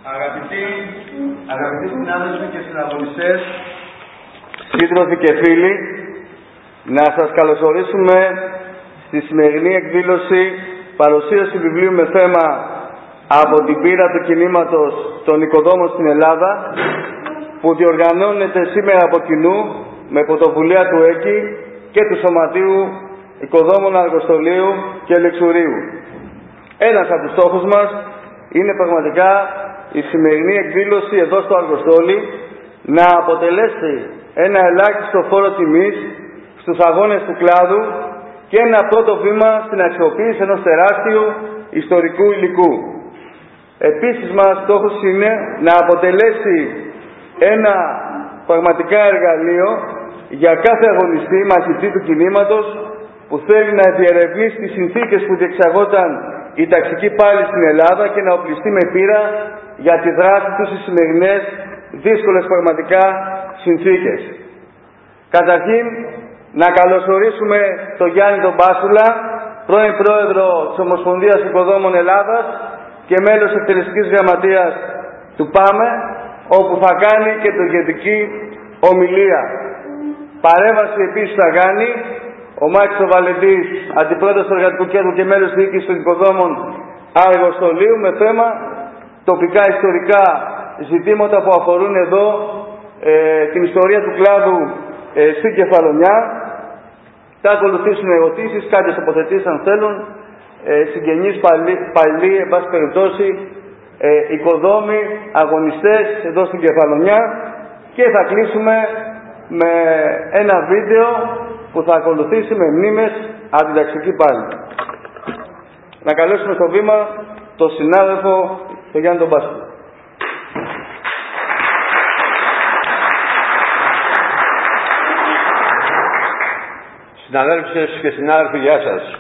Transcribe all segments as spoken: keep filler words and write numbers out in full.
Αγαπητοί, αγαπητοί συνάδελφοι και συναγωνιστές, σύντροφοι και φίλοι, να σας καλωσορίσουμε στη σημερινή εκδήλωση παρουσίαση βιβλίου με θέμα «Από την πείρα του κινήματος των οικοδόμων στην Ελλάδα», που διοργανώνεται σήμερα από κοινού με πρωτοβουλία του ΕΚΙ και του Σωματείου Οικοδόμων Αργοστολίου και Λεξουρίου. Ένας από τους στόχους μας είναι πραγματικά η σημερινή εκδήλωση εδώ στο Αργοστόλι να αποτελέσει ένα ελάχιστο φόρο τιμής στους αγώνες του κλάδου και ένα πρώτο βήμα στην αξιοποίηση ενός τεράστιου ιστορικού υλικού. Επίσης μας στόχος είναι να αποτελέσει ένα πραγματικά εργαλείο για κάθε αγωνιστή μαχητή του κινήματος που θέλει να διερευνήσει τις συνθήκες που διεξαγόταν η ταξική πάλη στην Ελλάδα και να οπλιστεί με πείρα για τη δράση του στις σημερινές δύσκολες πραγματικά συνθήκες. Καταρχήν, να καλωσορίσουμε τον Γιάννη τον Μπάσουλα, πρώην πρόεδρο της Ομοσπονδίας Οικοδόμων Ελλάδας και μέλος εκτελεστικής γραμματείας του ΠΑΜΕ, όπου θα κάνει και την ηγετική ομιλία. Παρέμβαση επίσης θα κάνει ο Μάκης ο Βαλεντής, αντιπρόεδρος του Εργατικού Κέντρου και μέλος διοίκησης των Οικοδόμων Αργοστολίου, με θέμα τοπικά ιστορικά ζητήματα που αφορούν εδώ ε, την ιστορία του κλάδου ε, στην Κεφαλονιά. Θα ακολουθήσουν ερωτήσεις, κάποιες τοποθετήσεις αν θέλουν, ε, συγγενείς παλιοί, παλιοί εν πάση περιπτώσει, ε, οικοδόμοι, αγωνιστές εδώ στην Κεφαλονιά, και θα κλείσουμε με ένα βίντεο που θα ακολουθήσει με μνήμες από την ταξική πάλη. Να καλέσουμε στο βήμα τον συνάδελφο τον Γιάννη τον Μπάσουλα. Συναδέλφοι και συνάδελφοι, γεια σας.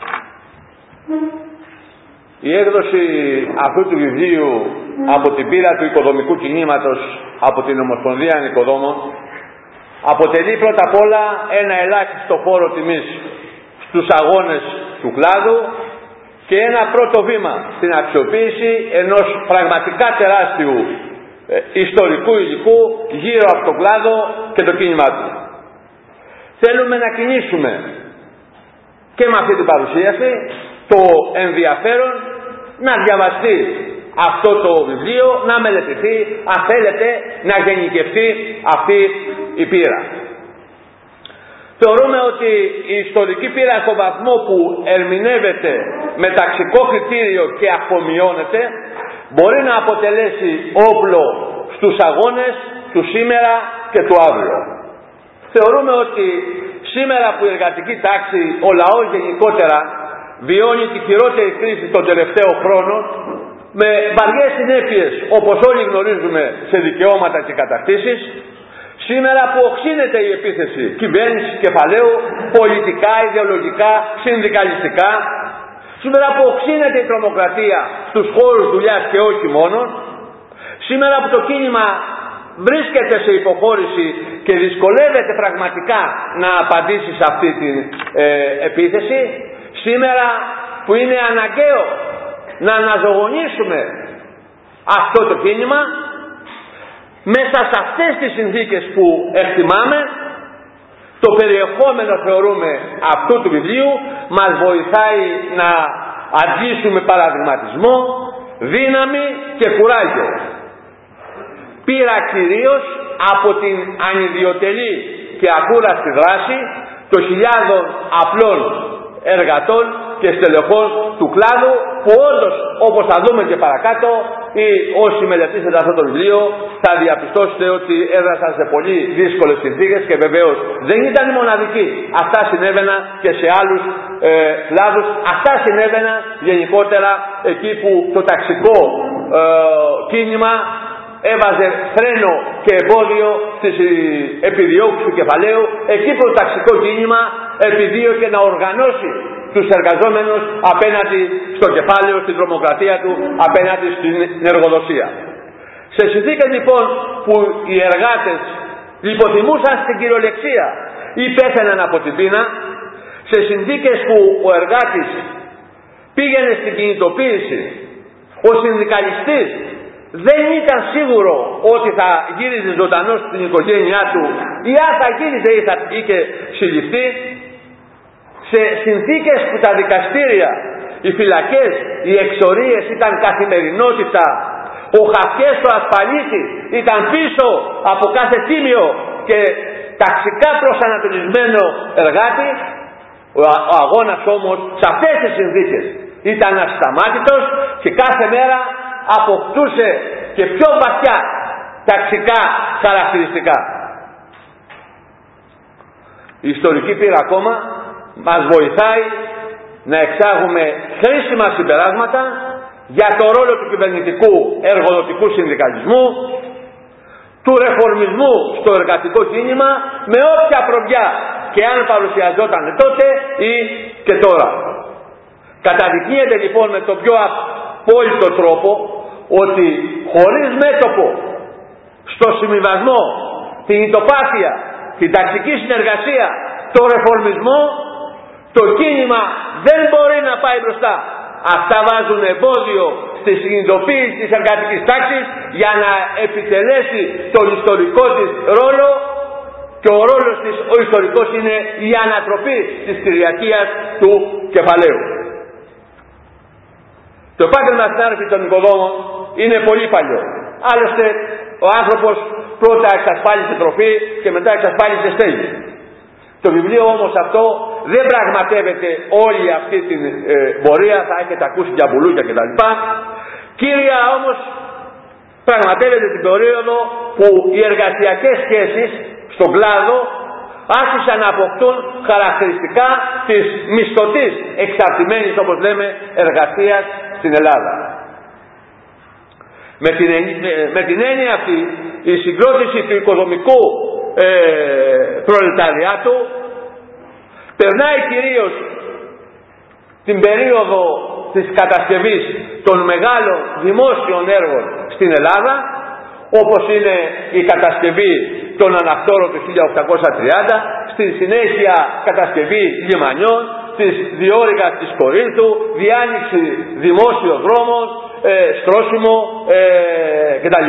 Η έκδοση αυτού του βιβλίου από την πείρα του οικοδομικού κινήματος από την Ομοσπονδία Οικοδόμων αποτελεί πρώτα απ' όλα ένα ελάχιστο φόρο τιμής στους αγώνες του κλάδου και ένα πρώτο βήμα στην αξιοποίηση ενός πραγματικά τεράστιου ε, ιστορικού υλικού γύρω από τον κλάδο και το κίνημά του. Θέλουμε να κινήσουμε και με αυτή την παρουσίαση το ενδιαφέρον να διαβαστεί αυτό το βιβλίο, να μελετηθεί, αν θέλετε να γενικευτεί αυτή η πείρα. Θεωρούμε ότι η ιστορική πείρα στον βαθμό που ερμηνεύεται με ταξικό κριτήριο και αφομοιώνεται μπορεί να αποτελέσει όπλο στους αγώνες του σήμερα και του αύριο. Θεωρούμε ότι σήμερα που η εργατική τάξη, ο λαός γενικότερα, βιώνει τη χειρότερη κρίση των τελευταίων χρόνων με βαριές συνέπειες, όπως όλοι γνωρίζουμε, σε δικαιώματα και κατακτήσεις, σήμερα που οξύνεται η επίθεση κυβέρνησης κεφαλαίου, πολιτικά, ιδεολογικά, συνδικαλιστικά, σήμερα που οξύνεται η τρομοκρατία στους χώρους δουλειάς και όχι μόνο, σήμερα που το κίνημα βρίσκεται σε υποχώρηση και δυσκολεύεται πραγματικά να απαντήσει σε αυτή την ε, επίθεση, σήμερα που είναι αναγκαίο να αναζωογονήσουμε αυτό το κίνημα, μέσα σε αυτές τις συνθήκες που εκτιμάμε, το περιεχόμενο, θεωρούμε, αυτού του βιβλίου μας βοηθάει να αντλήσουμε παραδειγματισμό, δύναμη και κουράγιο. Πήρα κυρίως από την ανιδιοτελή και ακούραστη δράση των χιλιάδων απλών εργατών και στελεχών του κλάδου, που όντως, όπως θα δούμε και παρακάτω, ή όσοι μελετήσετε αυτό το βιβλίο θα διαπιστώσετε ότι έδρασαν σε πολύ δύσκολες συνθήκες και βεβαίως δεν ήταν οι μοναδικοί. Αυτά συνέβαιναν και σε άλλους ε, κλάδους. Αυτά συνέβαιναν γενικότερα εκεί που το ταξικό ε, κίνημα έβαζε φρένο και εμπόδιο στις επιδιώξεις του κεφαλαίου, εκεί που το ταξικό κίνημα επιδίωκε να οργανώσει τους εργαζόμενους απέναντι στο κεφάλαιο, στην τρομοκρατία του, απέναντι στην εργοδοσία. Σε συνθήκες λοιπόν που οι εργάτες λιποθυμούσαν στην κυριολεξία ή πέθαιναν από την πείνα, σε συνθήκες που ο εργάτης πήγαινε στην κινητοποίηση, ο συνδικαλιστής δεν ήταν σίγουρο ότι θα γύριζε ζωντανός στην οικογένειά του ή αν θα γύριζε ή θα είχε συλληφθεί, σε συνθήκες που τα δικαστήρια, οι φυλακές, οι εξορίες ήταν καθημερινότητα, ο χαφιές του ασφαλίτης ήταν πίσω από κάθε τίμιο και ταξικά προσανατολισμένο εργάτη, ο, ο αγώνας όμως σε αυτές τις συνθήκες ήταν ασταμάτητος και κάθε μέρα αποκτούσε και πιο βαθιά ταξικά χαρακτηριστικά. Η ιστορική πείρα ακόμα μας βοηθάει να εξάγουμε χρήσιμα συμπεράσματα για το ρόλο του κυβερνητικού εργοδοτικού συνδικαλισμού, του ρεφορμισμού στο εργατικό κίνημα, με όποια προβιά και αν παρουσιαζόταν τότε ή και τώρα. Καταδεικνύεται λοιπόν με τον πιο απόλυτο τρόπο ότι χωρίς μέτωπο στο συμβιβασμό, την ητοπάθεια, την ταξική συνεργασία, το ρεφορμισμό, το κίνημα δεν μπορεί να πάει μπροστά. Αυτά βάζουν εμπόδιο στη συνειδητοποίηση της εργατικής τάξης για να επιτελέσει τον ιστορικό της ρόλο, και ο ρόλος της ο ιστορικός είναι η ανατροπή της κυριαρχίας του κεφαλαίου. Το επάγγελμα συνάρρηση των οικοδόμων είναι πολύ παλιό. Άλλωστε ο άνθρωπος πρώτα εξασφάλισε τροφή και μετά εξασφάλισε στέγη. Το βιβλίο όμως αυτό δεν πραγματεύεται όλη αυτή την ε, πορεία, θα έχετε ακούσει για μπουλούκια κτλ. Κύρια όμως πραγματεύεται την περίοδο που οι εργασιακές σχέσεις στον κλάδο άρχισαν να αποκτούν χαρακτηριστικά της μισθωτής εξαρτημένης, όπως λέμε, εργασίας στην Ελλάδα. Με την, με την έννοια αυτή η συγκρότηση του οικοδομικού ε, προλεταριάτου περνάει κυρίως την περίοδο της κατασκευής των μεγάλων δημόσιων έργων στην Ελλάδα, όπως είναι η κατασκευή των αναχτώρων του χίλια οκτακόσια τριάντα, στη συνέχεια κατασκευή λιμανιών, της διόρυγας της Κορίνθου, διάνοιξη δημόσιων δρόμων, ε, στρώσιμο ε, κτλ.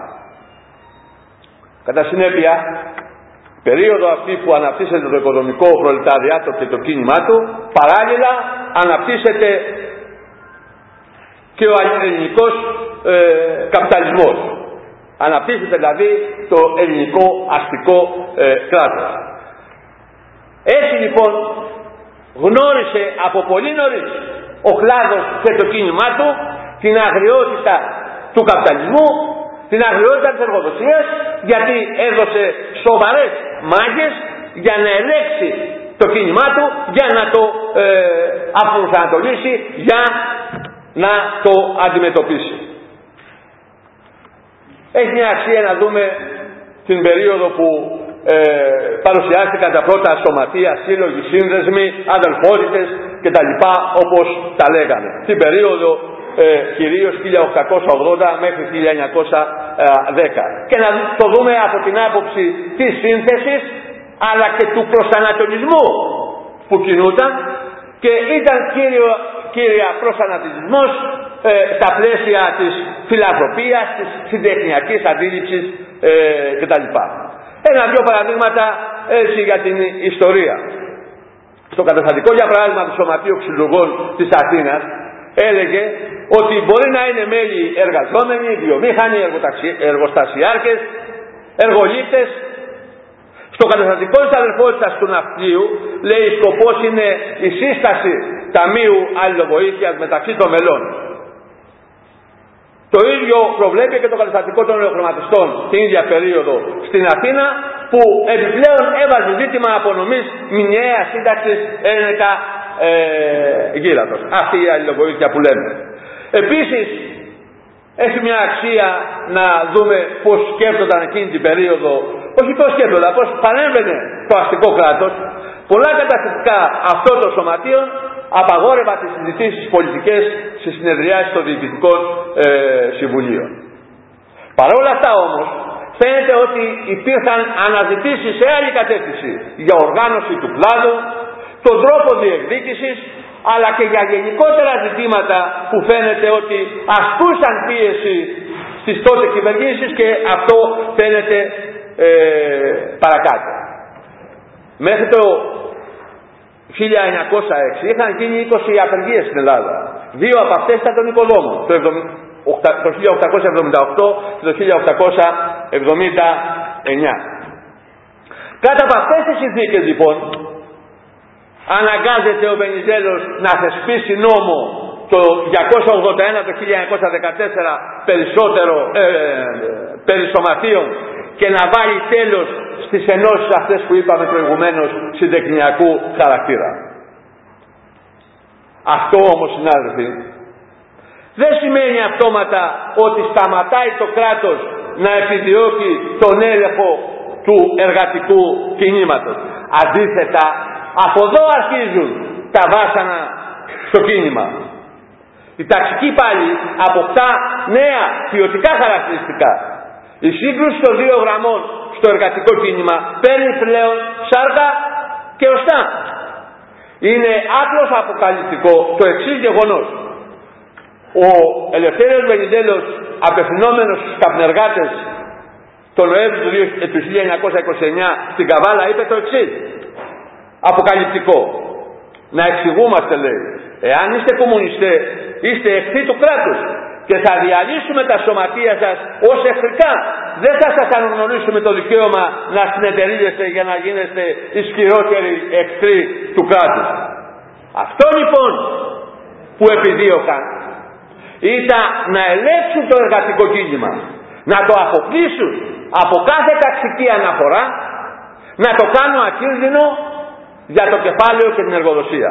Κατά συνέπεια, περίοδο αυτή που αναπτύσσεται το οικονομικό προλεταριάτο και το κίνημά του, παράλληλα αναπτύσσεται και ο ελληνικός ε, καπιταλισμός. Αναπτύσσεται δηλαδή το ελληνικό αστικό ε, κράτος. Έτσι λοιπόν γνώρισε από πολύ νωρίς ο κλάδος και το κίνημά του την αγριότητα του καπιταλισμού, την αγριότητα της εργοδοσίας, γιατί έδωσε σοβαρές μάχες για να ελέγξει το κίνημά του, για να το ε, απροσανατολίσει, για να το αντιμετωπίσει. Έχει μια αξία να δούμε την περίοδο που ε, παρουσιάστηκαν τα πρώτα σωματεία, σύλλογοι, σύνδεσμοι, αδελφότητες κτλ. Όπως τα λέγανε. Την περίοδο ε, κυρίως χίλια οκτακόσια ογδόντα μέχρι χίλια εννιακόσια δέκα. Και να το δούμε από την άποψη της σύνθεσης αλλά και του προσανατολισμού που κινούταν, και ήταν κύριο, κύρια προσανατολισμός ε, στα πλαίσια της φιλανθρωπίας, της συντεχνιακής αντίληψης ε, κτλ. Ένα-δυο παραδείγματα έτσι για την ιστορία. Στο καταστατικό για παράδειγμα του Σωματείου Ξυλουργών της Αθήνας έλεγε ότι μπορεί να είναι μέλη εργαζόμενοι, βιομήχανοι, εργοστασιάρχες, εργολήπτες. Στο καταστατικό της αδελφότητας του ναυτίου λέει σκοπός είναι η σύσταση ταμείου αλληλοβοήθειας μεταξύ των μελών. Το ίδιο προβλέπει και το καταστατικό των ελεοχρωματιστών την ίδια περίοδο στην Αθήνα, που επιπλέον έβαζε ζήτημα απονομής μηνιαίας σύνταξης ένεκα ε, γύρατος. Αυτή η αλληλοβοήθεια που λέμε. Επίσης έχει μια αξία να δούμε πώς σκέφτονταν εκείνη την περίοδο, όχι πώς σκέφτονταν, πώς παρέμβαινε το αστικό κράτος. Πολλά καταστατικά αυτών των σωματείων απαγόρευαν τις συζητήσεις πολιτικές στις συνεδριάσεις των διοικητικών ε, συμβουλίων. Παρ' όλα αυτά όμως φαίνεται ότι υπήρχαν αναζητήσεις σε άλλη κατεύθυνση για οργάνωση του κλάδου, τον τρόπο διεκδίκησης, αλλά και για γενικότερα ζητήματα που φαίνεται ότι ασκούσαν πίεση στις τότε κυβερνήσεις και αυτό φαίνεται ε, παρακάτω. Μέχρι το χίλια εννιακόσια έξι είχαν γίνει είκοσι απεργίες στην Ελλάδα. Δύο από αυτές ήταν των οικοδόμων, το χίλια οκτακόσια εβδομήντα οκτώ και το χίλια οκτακόσια εβδομήντα εννιά. Κάτω από αυτές τις συνθήκες λοιπόν αναγκάζεται ο Βενιζέλος να θεσπίσει νόμο το διακόσια ογδόντα ένα το χίλια εννιακόσια δεκατέσσερα περισσότερο ε, περί σωματείων και να βάλει τέλος στις ενώσεις αυτές που είπαμε προηγουμένως συντεχνιακού χαρακτήρα. Αυτό όμως, συνάδελφοι, δεν σημαίνει αυτόματα ότι σταματάει το κράτος να επιδιώκει τον έλεγχο του εργατικού κινήματος. Αντίθετα, από εδώ αρχίζουν τα βάσανα στο κίνημα. Η ταξική πάλι αποκτά νέα ποιοτικά χαρακτηριστικά. Η σύγκρουση των δύο γραμμών στο εργατικό κίνημα παίρνει πλέον σάρκα και οστά. Είναι άκρως αποκαλυπτικό το εξής γεγονός. Ο Ελευθέριος Βενιζέλος, απευθυνόμενος στους καπνεργάτες τον Νοέμβριο του χίλια εννιακόσια είκοσι εννιά στην Καβάλα, είπε το εξής αποκαλυπτικό. Να εξηγούμαστε, λέει, εάν είστε κομμουνιστές, είστε εχθροί του κράτους και θα διαλύσουμε τα σωματεία σας ως εχθρικά. Δεν θα σας αναγνωρίσουμε το δικαίωμα να συνεταιρίζεστε για να γίνεστε ισχυρότεροι εχθροί του κράτους. Αυτό λοιπόν που επιδίωκαν ήταν να ελέγξουν το εργατικό κίνημα, να το αποκλείσουν από κάθε ταξική αναφορά, να το κάνουν ακίνδυνο για το κεφάλαιο και την εργοδοσία.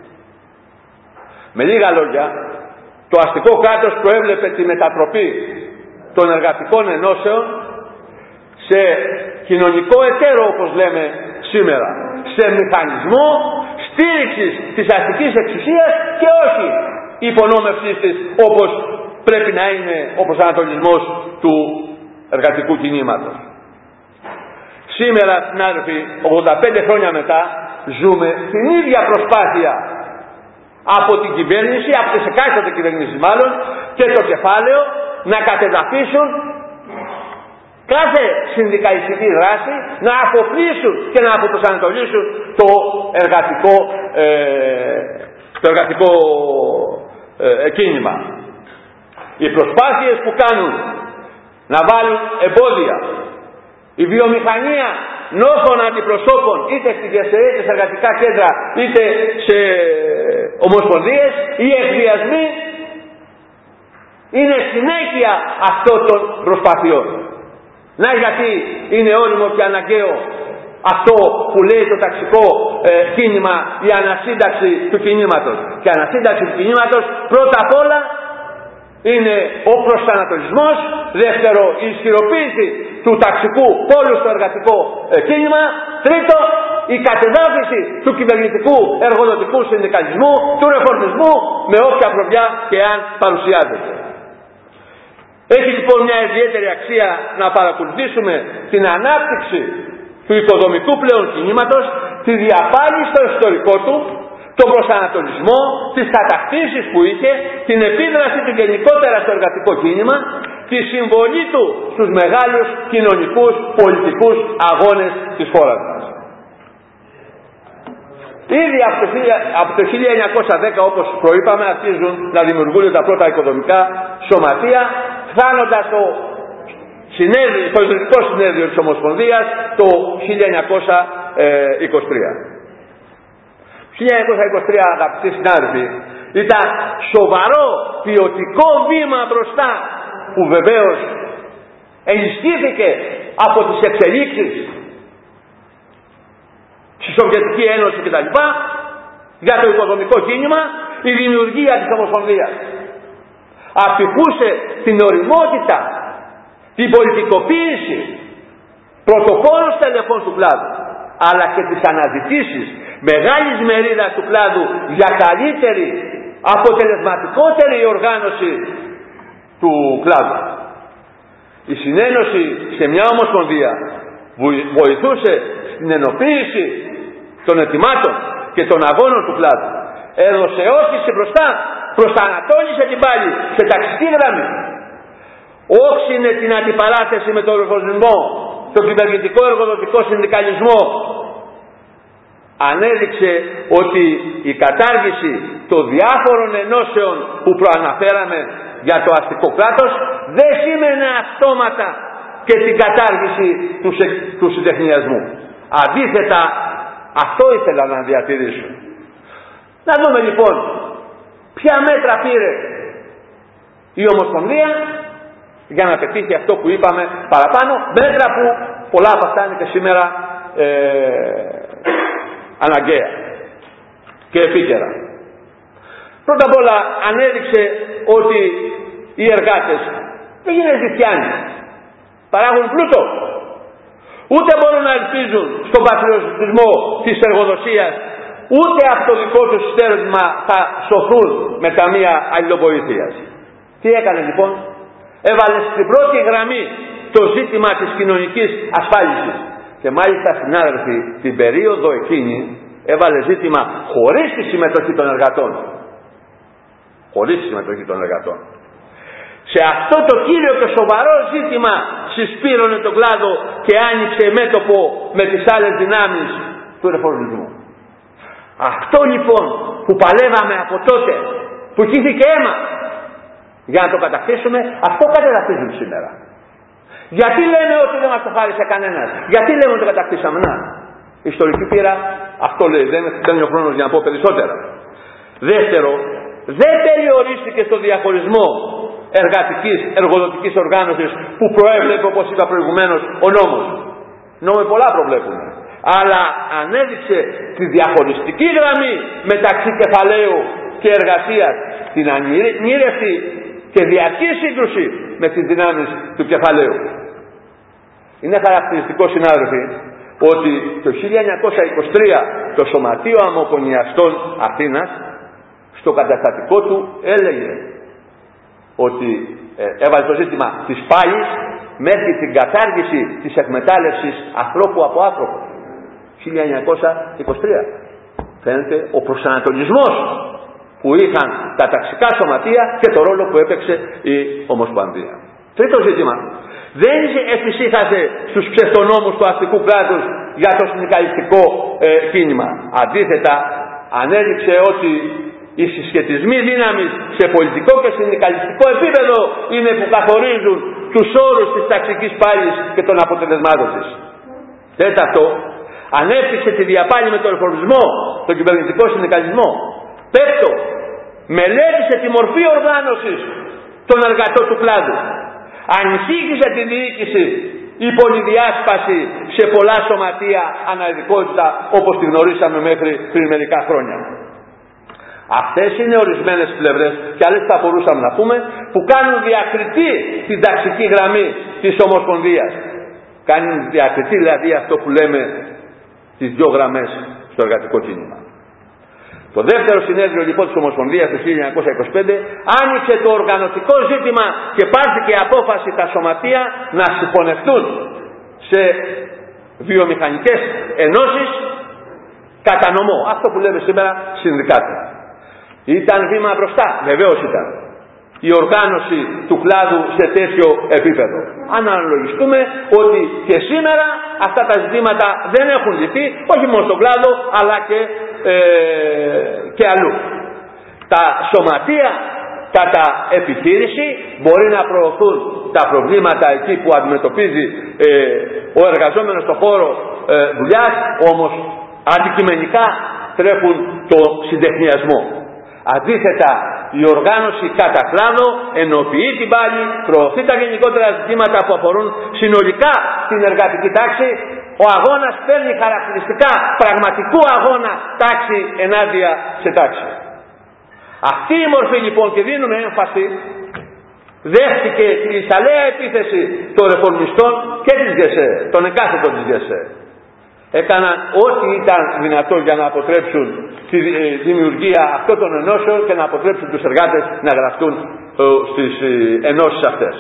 Με λίγα λόγια, το αστικό κράτος προέβλεπε τη μετατροπή των εργατικών ενώσεων σε κοινωνικό εταίρο, όπως λέμε σήμερα, σε μηχανισμό στήριξης της αστικής εξουσίας και όχι υπονόμευσης της, όπως πρέπει να είναι ο προσανατολισμός του εργατικού κινήματος. Σήμερα, συνάδελφοι, ογδόντα πέντε χρόνια μετά, ζούμε την ίδια προσπάθεια από την κυβέρνηση, από τις εκάστοτε κυβερνήσεις μάλλον, και το κεφάλαιο να κατεδαφίσουν κάθε συνδικαλιστική δράση, να αποκλείσουν και να αποπροσανατολίσουν το εργατικό, ε, το εργατικό ε, κίνημα. Οι προσπάθειες που κάνουν να βάλουν εμπόδια, η βιομηχανία νόχων αντιπροσώπων, είτε στις διαστερές εργατικά κέντρα είτε σε ομοσπονδίες, οι εκβιασμοί είναι συνέχεια αυτών των προσπαθειών. Να γιατί είναι όριμο και αναγκαίο αυτό που λέει το ταξικό ε, κίνημα, η ανασύνταξη του κινήματος. Και η ανασύνταξη του κινήματος πρώτα απ' όλα είναι ο προσανατολισμός, δεύτερο η ισχυροποίηση του ταξικού πόλου στο εργατικό ε, κίνημα, τρίτο η κατεδάφιση του κυβερνητικού εργοδοτικού συνδικαλισμού, του ρεφορμισμού με όποια προβιά και αν παρουσιάζεται. Έχει λοιπόν μια ιδιαίτερη αξία να παρακολουθήσουμε την ανάπτυξη του οικοδομικού πλέον κινήματος, τη διαπάλη στο ιστορικό του, τον προσανατολισμό, τις κατακτήσεις που είχε, την επίδραση του γενικότερα στο εργατικό κίνημα, τη συμβολή του στους μεγάλους κοινωνικούς πολιτικούς αγώνες της χώρας μας. Ήδη από το χίλια εννιακόσια δέκα, όπως προείπαμε, αρχίζουν να δημιουργούνται τα πρώτα οικοδομικά σωματεία, φτάνοντας το, συνέδριο, το ιδρυτικό συνέδριο της Ομοσπονδίας το χίλια εννιακόσια είκοσι τρία. Το χίλια εννιακόσια είκοσι τρία, αγαπητοί συνάδελφοι, ήταν σοβαρό ποιοτικό βήμα μπροστά, που βεβαίως ενισχύθηκε από τις εξελίξεις στη Σοβιετική Ένωση κτλ. Για το οικοδομικό κίνημα, η δημιουργία της Ομοσπονδίας απηχούσε την οριμότητα, την πολιτικοποίηση πρωτοπόρων στελεχών του κλάδου, αλλά και τις αναζητήσεις μεγάλης μερίδας του κλάδου για καλύτερη, αποτελεσματικότερη οργάνωση του κλάδου. Η συνένωση σε μια ομοσπονδία βοηθούσε στην ενοποίηση των ετοιμάτων και των αγώνων του κλάδου. Έδωσε όθηση μπροστά, προσανατόλισε την πάλη σε ταξική γραμμή. όξινε την αντιπαράθεση με τον ρεφορμισμό, τον κυβερνητικό εργοδοτικό συνδικαλισμό. Ανέδειξε ότι η κατάργηση των διάφορων ενώσεων που προαναφέραμε για το αστικό κράτος δεν σήμαινε αυτόματα και την κατάργηση του, σε, του συντεχνιασμού. Αντίθετα, αυτό ήθελα να διατηρήσω. Να δούμε λοιπόν ποια μέτρα πήρε η Ομοσπονδία για να πετύχει αυτό που είπαμε παραπάνω, μέτρα που πολλά από αυτά είναι και σήμερα ε, αναγκαία και επίκαιρα. Πρώτα απ' όλα ανέδειξε ότι οι εργάτες δεν είναι ζητιάνοι, παράγουν πλούτο. Ούτε μπορούν να ελπίζουν στον πατριωτισμό της εργοδοσίας, ούτε από το δικό τους στέρημα θα σωθούν με ταμεία αλληλοβοήθειας. Τι έκανε λοιπόν? Έβαλε στην πρώτη γραμμή το ζήτημα της κοινωνικής ασφάλισης. Και μάλιστα, συνάδελφοι, την περίοδο εκείνη έβαλε ζήτημα χωρίς τη συμμετοχή των εργατών. Χωρίς τη συμμετοχή των εργατών. Σε αυτό το κύριο και σοβαρό ζήτημα συσπήρωνε τον κλάδο και άνοιξε μέτωπο με τις άλλες δυνάμεις του ρεφορμισμού. Αυτό λοιπόν που παλεύαμε από τότε, που χύθηκε αίμα για να το κατακτήσουμε, αυτό κατεδαφίζουν σήμερα. Γιατί λέμε ότι δεν μας το χάρισε κανένας? Γιατί λέμε ότι το κατακτήσαμε? Να, η ιστορική πείρα αυτό λέει, δεν είναι ο χρόνος για να πω περισσότερα. Δεύτερο, δεν περιορίστηκε στο διαχωρισμό εργατικής, εργοδοτικής οργάνωσης που προέβλεπε, όπως είπα προηγουμένως, ο νόμος. Νόμοι πολλά προβλέπουν. Αλλά ανέδειξε τη διαχωριστική γραμμή μεταξύ κεφαλαίου και εργασίας, την ανήρευτη και διαρκή σύγκρουση με τις δυνάμεις του κεφαλαίου. Είναι χαρακτηριστικό, συνάδελφοι, ότι το χίλια εννιακόσια είκοσι τρία το Σωματείο Αμμοκονιαστών Αθήνας στο καταστατικό του έλεγε ότι ε, έβαλε το ζήτημα της πάλης μέχρι την κατάργηση της εκμετάλλευσης ανθρώπου από άνθρωπο. χίλια εννιακόσια είκοσι τρία. Φαίνεται ο προσανατολισμός που είχαν τα ταξικά σωματεία και το ρόλο που έπαιξε η Ομοσπονδία. Τρίτο ζήτημα. Δεν εφησύχασε στους ψευτονόμους του αστικού κράτους για το συνδικαλιστικό ε, κίνημα. Αντίθετα, ανέδειξε ότι οι συσχετισμοί δύναμης σε πολιτικό και συνδικαλιστικό επίπεδο είναι που καθορίζουν τους όρους της ταξικής πάλης και των αποτελεσμάτων της. Τέταρτο, ανέπτυξε τη διαπάλη με τον ρεφορμισμό, τον κυβερνητικό συνδικαλισμό. Πέμπτο, μελέτησε τη μορφή οργάνωσης των εργατών του κλάδου. Ανησύχησε τη διοίκηση η πολυδιάσπαση σε πολλά σωματεία αναειδικότητα όπως τη γνωρίσαμε μέχρι πριν μερικά χρόνια. Αυτές είναι ορισμένες πλευρές και άλλες θα μπορούσαμε να πούμε που κάνουν διακριτή την ταξική γραμμή της Ομοσπονδίας. Κάνουν διακριτή δηλαδή αυτό που λέμε τις δύο γραμμές στο εργατικό κίνημα. Το δεύτερο συνέδριο λοιπόν της Ομοσπονδίας του χίλια εννιακόσια είκοσι πέντε άνοιξε το οργανωτικό ζήτημα και πάρθηκε απόφαση τα σωματεία να συμπονευτούν σε βιομηχανικές ενώσεις κατά νομό. Αυτό που λέμε σήμερα συνδικάτα. Ήταν βήμα μπροστά, βεβαίως ήταν. Η οργάνωση του κλάδου σε τέτοιο επίπεδο. Αν αναλογιστούμε ότι και σήμερα αυτά τα ζητήματα δεν έχουν λυθεί, όχι μόνο στον κλάδο αλλά και, ε, και αλλού. Τα σωματεία κατά επιχείρηση μπορεί να προωθούν τα προβλήματα εκεί που αντιμετωπίζει ε, ο εργαζόμενος στον χώρο ε, δουλειάς, όμως αντικειμενικά τρέχουν το συντεχνιασμό. Αντίθετα, η οργάνωση κατά κλάδο ενοποιεί την πάλη, προωθεί τα γενικότερα ζητήματα που αφορούν συνολικά την εργατική τάξη. Ο αγώνας παίρνει χαρακτηριστικά πραγματικού αγώνα τάξη ενάντια σε τάξη. Αυτή η μορφή λοιπόν, και δίνουμε έμφαση, δέχτηκε τη λησαλέα επίθεση των ρεφορμιστών και της ΓΕΣΕ, των εκάστοτων της ΓΕΣΕ. Έκαναν ό,τι ήταν δυνατό για να αποτρέψουν τη δημιουργία αυτών των ενώσεων και να αποτρέψουν τους εργάτες να γραφτούν στις ενώσεις αυτές.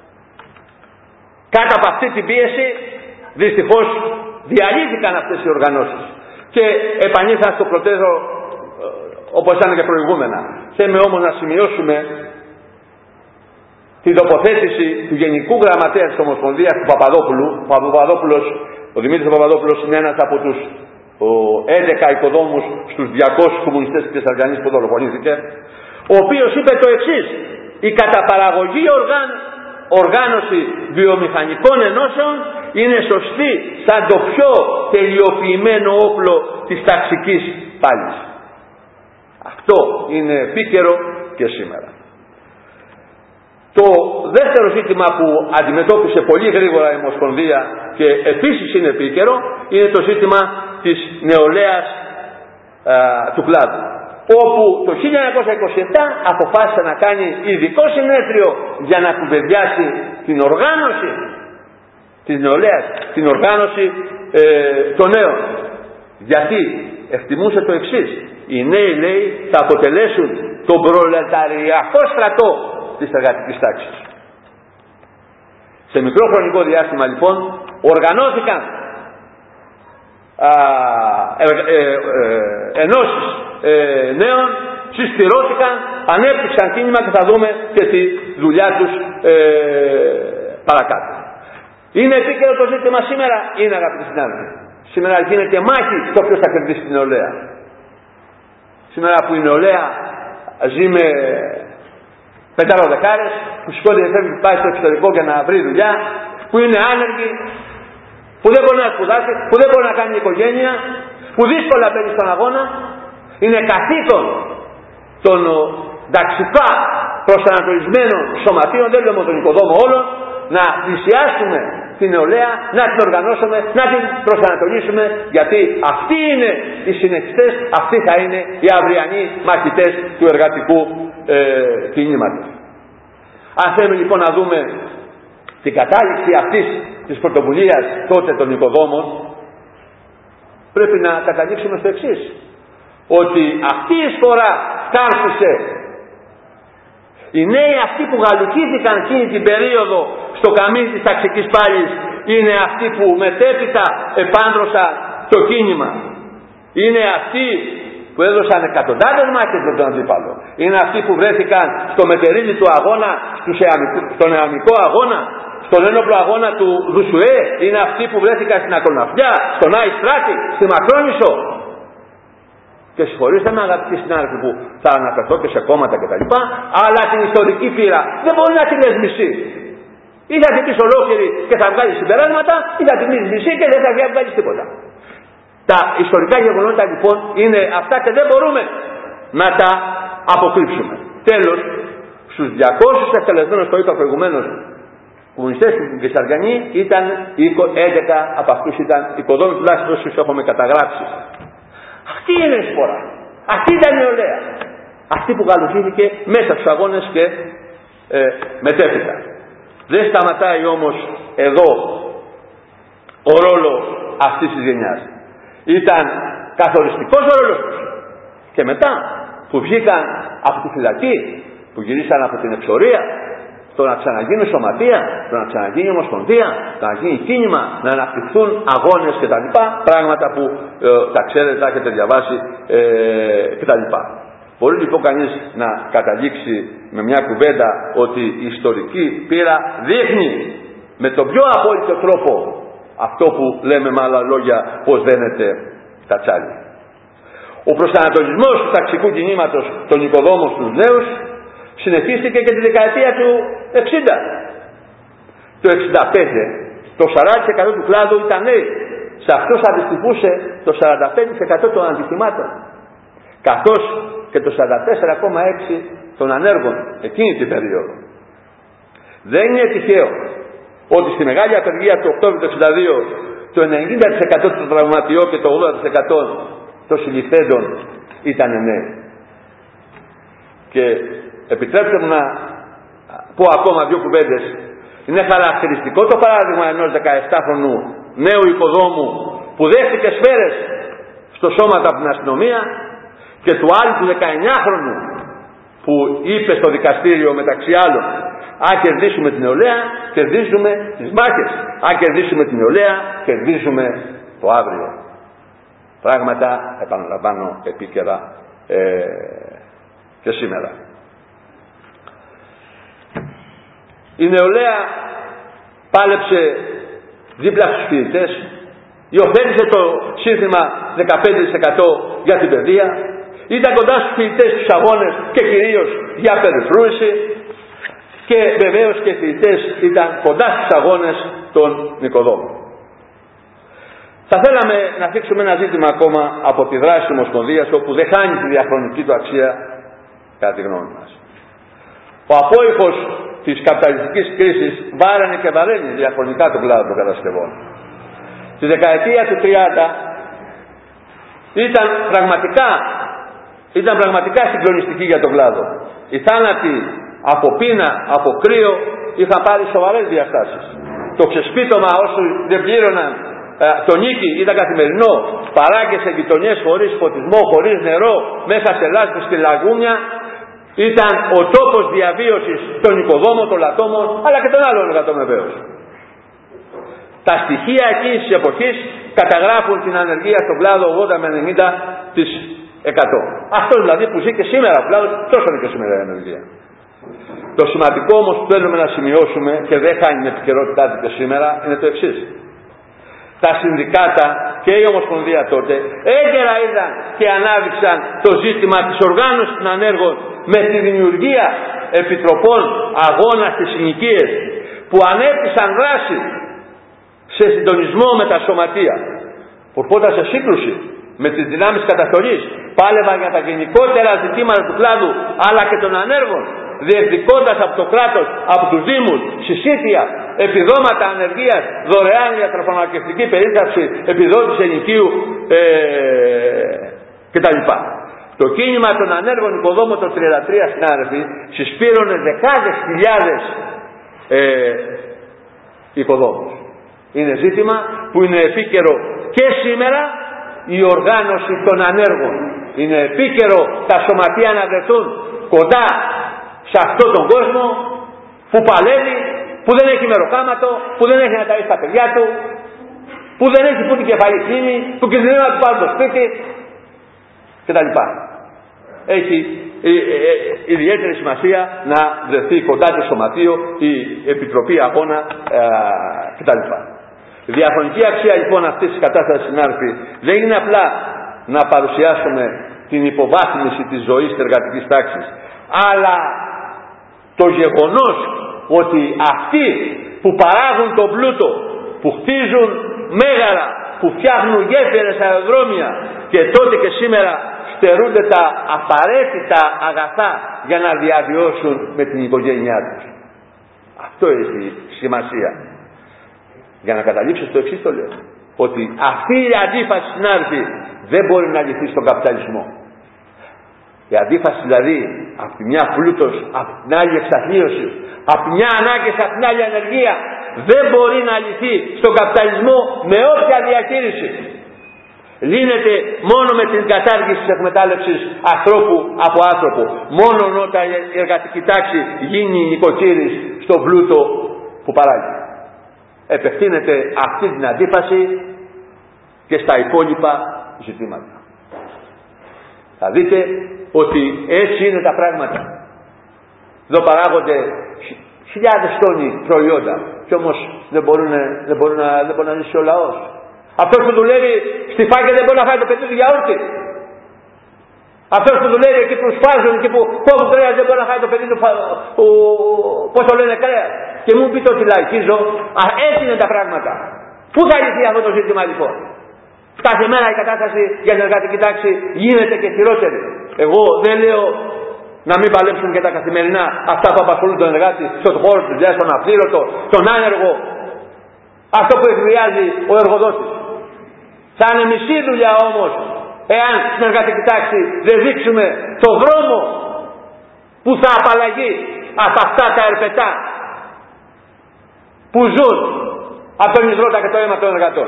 Κάτω από αυτή την πίεση δυστυχώς διαλύθηκαν αυτές οι οργανώσεις και επανήλθαν στο πρωτεύον όπως ήταν και προηγούμενα. Θέλουμε όμως να σημειώσουμε την τοποθέτηση του Γενικού Γραμματέα της Ομοσπονδίας του Παπαδόπουλου. Ο Παπαδόπουλος, ο Δημήτρης Παπαδόπουλος είναι ένας από τους ο, έντεκα οικοδόμους στους διακόσιους κομμουνιστές της Θεσσαλονίκης που δολοφονήθηκε, ο οποίος είπε το εξής: η καταπαραγωγή οργάν, οργάνωση βιομηχανικών ενώσεων είναι σωστή σαν το πιο τελειοποιημένο όπλο της ταξικής πάλης. Αυτό είναι επίκαιρο και σήμερα. Το δεύτερο ζήτημα που αντιμετώπισε πολύ γρήγορα η Ομοσπονδία και επίσης είναι επίκαιρο είναι το ζήτημα της νεολαίας α, του κλάδου, όπου το χίλια εννιακόσια είκοσι επτά αποφάσισε να κάνει ειδικό συνέδριο για να κουβεντιάσει την οργάνωση της νεολαίας, την οργάνωση ε, των νέων. Γιατί εκτιμούσε το εξής: οι νέοι, λέει, θα αποτελέσουν τον προλεταριακό στρατό της εργατικής τάξης. Σε μικρό χρονικό διάστημα λοιπόν οργανώθηκαν α, ε, ε, ε, ενώσεις ε, νέων, συσπηρώθηκαν, ανέπτυξαν κίνημα και θα δούμε και τη δουλειά τους ε, παρακάτω. Είναι επίκαιρο το ζήτημα σήμερα? Είναι, αγαπητοί συνάδελφοι. Σήμερα γίνεται μάχη στο ποιος θα κερδίσει την νεολαία. Σήμερα που η νεολαία ζει με πενταροδεκάρες, που σηκώνει και φεύγει, πάει στο εξωτερικό για να βρει δουλειά, που είναι άνεργοι, που δεν μπορεί να σπουδάσει, που δεν μπορεί να κάνει οικογένεια, που δύσκολα παίρνει στον αγώνα. Είναι καθήκον των ταξικά προσανατολισμένων σωματείων, δεν λέω τον οικοδόμο όλων, να πλησιάσουμε την νεολαία, να την οργανώσουμε, να την προσανατολίσουμε, γιατί αυτοί είναι οι συνεχιστές, αυτοί θα είναι οι αυριανοί μαχητές του εργατικού ε, κινήματος. Αν θέλουμε λοιπόν να δούμε την κατάληξη αυτής της πρωτοβουλίας τότε των οικοδόμων, πρέπει να καταλήξουμε στο εξής: ότι αυτή η σφορά κάρφισε. Οι νέοι αυτοί που γαλουχήθηκαν εκείνη την περίοδο στο καμίνι της ταξικής πάλης είναι αυτοί που μετέπειτα επάντρωσαν το κίνημα. Είναι αυτοί που έδωσαν εκατοντάδες μάχες με τον αντίπαλο. Είναι αυτοί που βρέθηκαν στο μετερίδι του αγώνα, στον εαμικό αγώνα, στον ένοπλο αγώνα του Δουσουέ. Είναι αυτοί που βρέθηκαν στην Ακροναυπλιά, στον Άη Στράτη, στη Μακρόνησο. Και συγχωρήστε με, αγαπητοί συνάδελφοι, που θα αναφερθώ και σε κόμματα κτλ. Αλλά την ιστορική πείρα δεν μπορεί να την λες μισή. Ή θα την πεις ολόκληρη και θα βγάλεις συμπεράσματα, ή θα την πεις μισή και δεν θα βγάλεις τίποτα. Τα ιστορικά γεγονότα λοιπόν είναι αυτά και δεν μπορούμε να τα αποκρύψουμε. Τέλος, στους διακόσιους εκτελεσμένους, το είπα προηγουμένως, κομμουνιστές στην Κεσαριανή ήταν έντεκα από αυτούς ήταν οικοδόμοι, τουλάχιστον όσους έχουμε καταγράψει. Αυτή είναι η σπορά. Αυτή ήταν η νεολαία. Αυτή που γαλουχήθηκε μέσα στους αγώνες και ε, μετέπειτα. Δεν σταματάει όμως εδώ ο ρόλος αυτής της γενιάς. Ήταν καθοριστικός ο ρόλος τους. Και μετά που βγήκαν από τη φυλακή, που γυρίσαν από την εξορία, το να ξαναγίνει σωματεία, το να ξαναγίνει ομοσπονδία, το να γίνει κίνημα, να αναπτυχθούν αγώνες κτλ. Πράγματα που ε, τα ξέρετε, τα έχετε διαβάσει ε, κτλ. Μπορεί λοιπόν κανείς να καταλήξει με μια κουβέντα ότι η ιστορική πείρα δείχνει με τον πιο απόλυτο τρόπο αυτό που λέμε με άλλα λόγια πως δένεται τα τσάλια. Ο προσανατολισμός του ταξικού κινήματος των οικοδόμων στους νέους συνεχίστηκε και τη δεκαετία του εξήντα. Το εξήντα πέντε το σαράντα τοις εκατό του κλάδου ήταν νέοι. Σε αυτός αντιστοιχούσε το σαράντα πέντε τοις εκατό των αντιστοιχημάτων. Καθώς και το σαράντα τέσσερα κόμμα έξι τοις εκατό των ανέργων εκείνη την περίοδο. Δεν είναι τυχαίο ότι στη μεγάλη απεργία του Οκτώβριου του εξήντα δύο το ενενήντα τοις εκατό των τραυματιών και το ογδόντα τοις εκατό των συλληφθέντων ήταν νέοι. Και επιτρέψτε μου να πω ακόμα δύο κουβέντες. Είναι χαρακτηριστικό το παράδειγμα ενός δεκαεπτάχρονου νέου οικοδόμου που δέχτηκε σφαίρες στο σώματα από την αστυνομία και του άλλου του δεκαεννιάχρονου που είπε στο δικαστήριο μεταξύ άλλων: αν κερδίσουμε την νεολαία, κερδίζουμε τις μάχες. Αν κερδίσουμε την νεολαία, κερδίζουμε το αύριο. Πράγματα, επαναλαμβάνω, επίκαιρα ε, και σήμερα. Η νεολαία πάλεψε δίπλα στους φοιτητές, υιοθέτησε το σύνθημα δεκαπέντε τοις εκατό για την παιδεία, ήταν κοντά στους φοιτητές στους αγώνες και κυρίως για περιφρούρηση, και βεβαίως και οι φοιτητές ήταν κοντά στους αγώνες των νοικοδόμων. Θα θέλαμε να θίξουμε ένα ζήτημα ακόμα από τη δράση της Ομοσπονδίας, όπου δεν χάνει τη διαχρονική του αξία, κατά τη γνώμη μας. Ο απόϊχος της καπιταλιστικής κρίσης βάρανε και βαραίνει διαχρονικά τον κλάδο των κατασκευών. Στη δεκαετία του τριάντα ήταν πραγματικά, ήταν πραγματικά συγκλονιστική για τον κλάδο. Οι θάνατοι από πείνα, από κρύο είχαν πάρει σοβαρές διαστάσεις. Το ξεσπίτωμα όσοι δεν πλήρωναν το νίκη ήταν καθημερινό. Παράγκες σε γειτονιές χωρίς φωτισμό, χωρίς νερό, μέσα σε λάσπες και λαγούνια. Ήταν ο τόπος διαβίωσης των οικοδόμων, των λατόμων, αλλά και των άλλων εργατών βεβαίως. Τα στοιχεία εκείνης της εποχής καταγράφουν την ανεργία στον κλάδο ογδόντα με ενενήντα τοις εκατό. Αυτό δηλαδή που ζει και σήμερα ο κλάδος, τόσο είναι και σήμερα η ανεργία. Το σημαντικό όμως που θέλουμε να σημειώσουμε, και δεν χάνει την επικαιρότητά του και σήμερα, είναι το εξής. Τα συνδικάτα και η Ομοσπονδία τότε έγκαιρα είδαν και ανάδειξαν το ζήτημα της οργάνωσης των ανέργων με τη δημιουργία επιτροπών αγώνα στις συνοικίες, που ανέπτυσαν δράση σε συντονισμό με τα σωματεία, που ερχόταν σε σύγκρουση με τις δυνάμεις καταστολής, πάλευαν για τα γενικότερα ζητήματα του κλάδου αλλά και των ανέργων, διεκδικώντας από το κράτος, από τους δήμους, συσίτια, επιδόματα ανεργίας, δωρεάν ιατροφαρμακευτική περίθαλψη, επιδότηση ενοικίου ε, κτλ. Το κίνημα των ανέργων οικοδόμων το τριάντα τρία, συνάδελφοι, συσπήρωνε δεκάδες χιλιάδες ε, οικοδόμους. Είναι ζήτημα που είναι επίκαιρο και σήμερα, η οργάνωση των ανέργων. Είναι επίκαιρο τα σωματεία να βρεθούν κοντά σε αυτόν τον κόσμο που παλεύει, που δεν έχει μεροκάματο, που δεν έχει να ταΐσει τα παιδιά του, που δεν έχει που την κεφαλή κλείνει, που κινδυνεύει να του πάρει το σπίτι κτλ. Έχει ε, ε, ιδιαίτερη σημασία να βρεθεί κοντά το σωματείο, η Επιτροπή Αγώνα ε, κτλ. Η διαχρονική αξία λοιπόν αυτής της κατάστασης, συνάδελφοι, δεν είναι απλά να παρουσιάσουμε την υποβάθμιση της ζωής της εργατικής τάξης, αλλά το γεγονός ότι αυτοί που παράγουν τον πλούτο, που χτίζουν μέγαρα, που φτιάχνουν γέφυρες, αεροδρόμια, και τότε και σήμερα στερούνται τα απαραίτητα αγαθά για να διαβιώσουν με την οικογένειά τους. Αυτό έχει σημασία. Για να καταλήξω στο εξής το λέω. Ότι αυτή η αντίφαση, συνάδελφοι, δεν μπορεί να λυθεί στον καπιταλισμό. Η αντίφαση δηλαδή, από τη μια πλούτος, από την άλλη εξαθλίωση, από τη μια ανάγκη, από την άλλη ανεργία, δεν μπορεί να λυθεί στον καπιταλισμό με όποια διαχείριση. Λύνεται μόνο με την κατάργηση της εκμετάλλευσης ανθρώπου από άνθρωπο. Μόνο όταν η εργατική τάξη γίνει νοικοκύρης στον πλούτο που παράγει. Επεκτείνεται αυτή την αντίφαση και στα υπόλοιπα ζητήματα. Θα δείτε ότι έτσι είναι τα πράγματα. Εδώ παράγονται χιλιάδες τόνοι προϊόντα και όμως δεν μπορούν, δεν μπορούν, να, δεν μπορεί να ζήσει ο λαός. Αυτός που δουλεύει στη φάκια δεν μπορεί να φάει το παιδί του γιαούρτι. Αυτός που δουλεύει εκεί που σφάζουν, εκεί που κόβουν κρέας, δεν μπορεί να φάει το παιδί του, που, πώς το λένε, κρέας. Και μου πείτε ότι λαϊκίζω. Α, έτσι είναι τα πράγματα. Πού θα λυθεί αυτό το ζήτημα λοιπόν? Κάθε μέρα η κατάσταση για την εργατική τάξη γίνεται και χειρότερη. Εγώ δεν λέω να μην παλέψουν και τα καθημερινά αυτά που απασχολούν τον εργάτη στον χώρο του δουλειάς, τον απλήρωτο, τον άνεργο, αυτό που εκβιάζει ο εργοδότης. Θα είναι μισή δουλειά όμως εάν στην εργατική τάξη δεν δείξουμε το δρόμο που θα απαλλαγεί από αυτά τα ερπετά που ζουν από τον υδρότα και το αίμα των εργατών.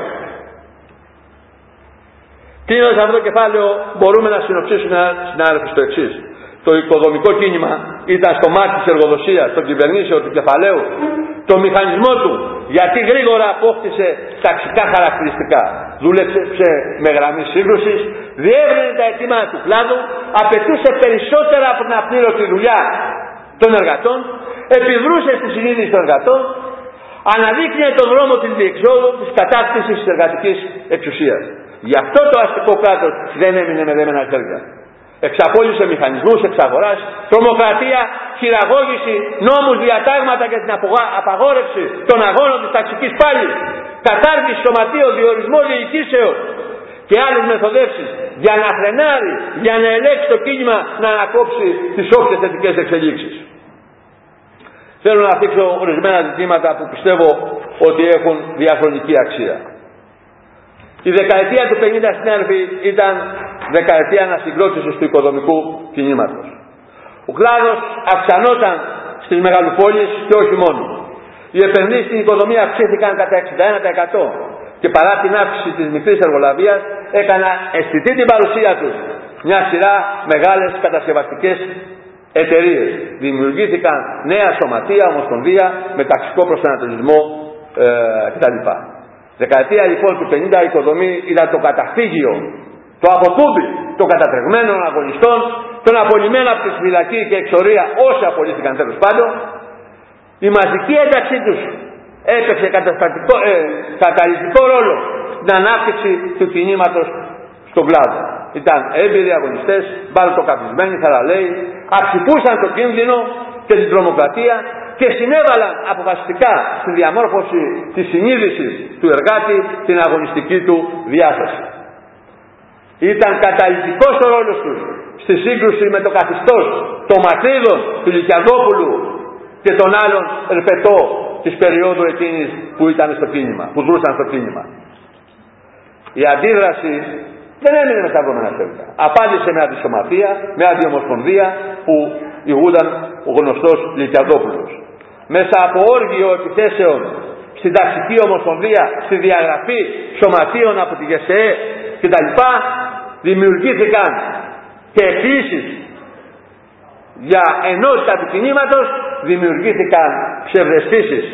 Κλείνοντας αυτό το κεφάλαιο, μπορούμε να συνοψίσουμε, συνάδελφοι, στο εξής. Το οικοδομικό κίνημα ήταν στο μάτι της εργοδοσίας, των κυβερνήσεων, του κεφαλαίου, το μηχανισμό του, γιατί γρήγορα απόκτησε ταξικά χαρακτηριστικά. Δούλεψε με γραμμή σύγκρουσης, διεύρυνε τα αιτήματα του κλάδου, απαιτούσε περισσότερα από την απλήρωτη δουλειά των εργατών, επιδρούσε στη συνείδηση των εργατών, αναδείκνυε τον δρόμο της διεξόδου της κατάκτησης της εργατικής εξουσίας. Γι' αυτό το αστικό κράτος δεν έμεινε με δέμενα χέρια. Εξαπόλυσε μηχανισμούς εξαγοράς, τρομοκρατία, χειραγώγηση, νόμους, διατάγματα για την απαγόρευση των αγώνων της ταξικής πάλης, κατάργηση σωματείων, διορισμό διοικήσεων και άλλες μεθοδεύσεις για να φρενάρει, για να ελέγξει το κίνημα, να ανακόψει τις όποιες θετικές εξελίξεις. Θέλω να θίξω ορισμένα ζητήματα που πιστεύω ότι έχουν διαχρονική αξία. Η δεκαετία του πενήντα, συνάδελφοι, ήταν δεκαετία ανασυγκρότησης του οικοδομικού κινήματος. Ο κλάδος αυξανόταν στις μεγαλοπόλεις και όχι μόνο. Οι επενδύσεις στην οικοδομία αυξήθηκαν κατά εξήντα ένα τοις εκατό και παρά την αύξηση της μικρής εργολαβίας έκανα αισθητή την παρουσία τους μια σειρά μεγάλες κατασκευαστικές εταιρείες. Δημιουργήθηκαν νέα σωματεία, ομοσπονδία με ταξικό προσανατολισμό ε, κτλ. Δεκαετία λοιπόν του πενήντα η οικοδομή ήταν το καταφύγιο, το αποκούμπι των κατατρεγμένων αγωνιστών, των απολυμμένων από τη φυλακή και εξορία όσοι απολύθηκαν τέλος πάντων. Η μαζική ένταξή τους έπαιξε ε, καταλυτικό ρόλο στην ανάπτυξη του κινήματος στον κλάδο. Ήταν έμπειροι αγωνιστές, μπαλτοκαπισμένοι, θαραλέοι, αξιπούσαν το κίνδυνο και την τρομοκρατία και συνέβαλαν αποφασιστικά στη διαμόρφωση της συνείδησης του εργάτη, την αγωνιστική του διάσταση. Ήταν καταλυτικός ο ρόλος τους στη σύγκρουση με το καθιστός των Μακρύδων, του Λυκιαδόπουλου και των άλλων ερπετό της περίοδου εκείνης που ήταν στο κίνημα, που δρούσαν στο κίνημα. Η αντίδραση δεν έμεινε με σταυρωμένα χέρια. Απάντησε με αντισωματεία, με αντιομοσπονδία που ηγούνταν ο γνωστός Λυκιαδόπουλος. Μέσα από όργιο επιθέσεων στην ταξική ομοσπονδία, στη διαγραφή σωματείων από τη ΓΕΣΕΕ κτλ. Δημιουργήθηκαν και εκκλήσεις για ενότητα του κινήματος, δημιουργήθηκαν ψευδαισθήσεις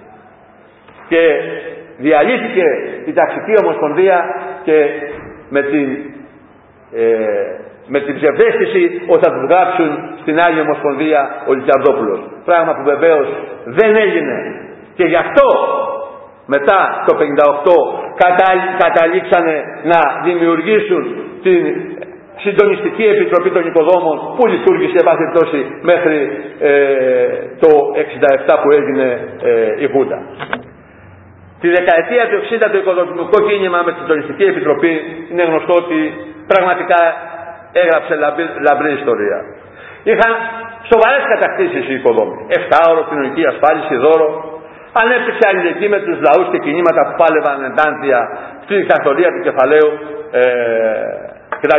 και διαλύθηκε η ταξική ομοσπονδία και με την, ε, με την ψευδαίσθηση ότι θα τους γράψουν στην άλλη ομοσπονδία ο Λυκιαδόπουλος. Πράγμα που βεβαίως δεν έγινε. Και γι' αυτό μετά το πενήντα οκτώ καταλήξανε να δημιουργήσουν την Συντονιστική Επιτροπή των Οικοδόμων που λειτουργήσε επαθητώσει μέχρι ε, το εξήντα επτά που έγινε ε, η Χούντα. Τη δεκαετία του εξήντα το οικοδομικό κίνημα με τη Συντονιστική Επιτροπή είναι γνωστό ότι πραγματικά έγραψε λαμπρή, λαμπρή ιστορία. Είχαν σοβαρές κατακτήσεις οι οικοδόμοι. Εφτάωρο, κοινωνική ασφάλιση, δώρο. Ανέπτυξε αλληλεγγύη με τους λαούς και κινήματα που πάλευαν εντάντια στην καθολία του κεφαλαίου ε, κτλ.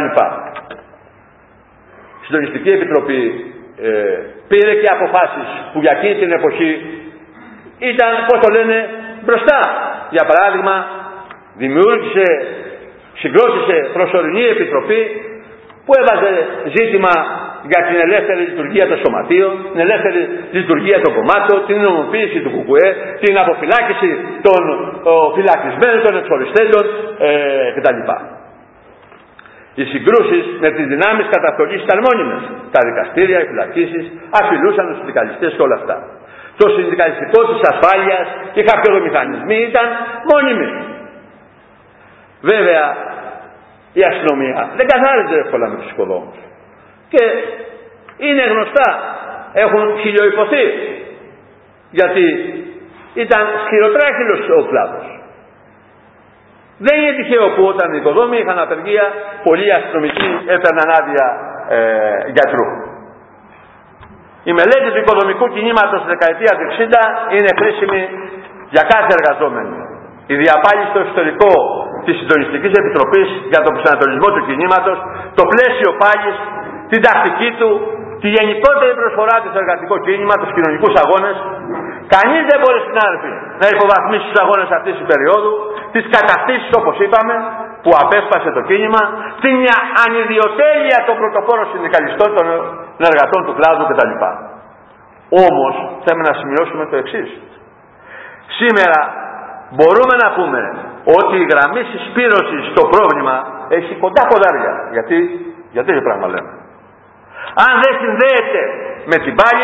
Η Συντονιστική Επιτροπή ε, πήρε και αποφάσεις που για εκείνη την εποχή ήταν, πώς το λένε, μπροστά. Για παράδειγμα, δημιούργησε, συγκρότησε προσωρινή επιτροπή που έβαζε ζήτημα για την ελεύθερη λειτουργία των σωματείων, την ελεύθερη λειτουργία των κομμάτων, την νομοποίηση του ΚΚΕ, την αποφυλάκηση των ο, φυλακισμένων, των εξοριστέντων ε, κτλ. Οι συγκρούσεις με τις δυνάμεις καταστολής ήταν μόνιμες. Τα δικαστήρια, οι φυλακίσεις απειλούσαν τους συνδικαλιστές και όλα αυτά. Το συνδικαλιστικό της ασφάλειας και κάποιοι μηχανισμοί ήταν μόνιμοι. Βέβαια, η αστυνομία δεν καθάριζε εύκολα με τους οικοδόμους. Και είναι γνωστά, έχουν χιλιοϊπωθεί, γιατί ήταν σκληροτράχυλος ο κλάδος. Δεν είναι τυχαίο που όταν οι οικοδόμοι είχαν απεργία, πολλοί αστυνομικοί έπαιρναν άδεια ε, γιατρού. Η μελέτη του οικοδομικού κινήματος στη δεκαετία του εξήντα είναι χρήσιμη για κάθε εργαζόμενο. Η διαπάληση στο ιστορικό της Συντονιστικής Επιτροπής για τον προσανατολισμό του κινήματος, το πλαίσιο πάλης, την τακτική του, τη γενικότερη προσφορά του στο εργατικό κίνημα, τους κοινωνικούς αγώνες. Κανείς δεν μπορεί, συνάδελφοι, να υποβαθμίσει τους αγώνες αυτής της περίοδου, τις καταστήσεις όπως είπαμε, που απέσπασε το κίνημα, την ανιδιοτέλεια των πρωτοπόρων συνδικαλιστών, των εργατών του κλάδου κτλ. Όμως, θέλουμε να σημειώσουμε το εξής. Σήμερα μπορούμε να πούμε ότι η γραμμή συσπήρωσης στο πρόβλημα έχει κοντά ποδάρια. Γιατί, γιατί το πράγμα λέμε. Αν δεν συνδέεται με την πάλη,